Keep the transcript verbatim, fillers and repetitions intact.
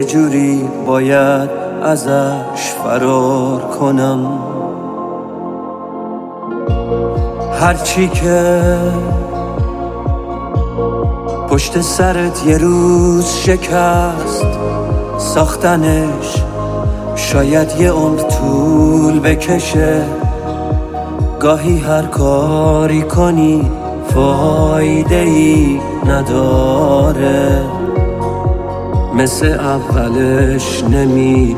جوری باید ازش فرار کنم. هرچی که پشت سرت یه روز شکست، ساختنش شاید یه عمر طول بکشه. گاهی هر کاری کنی فایده ای نداره، مثل اولش نمی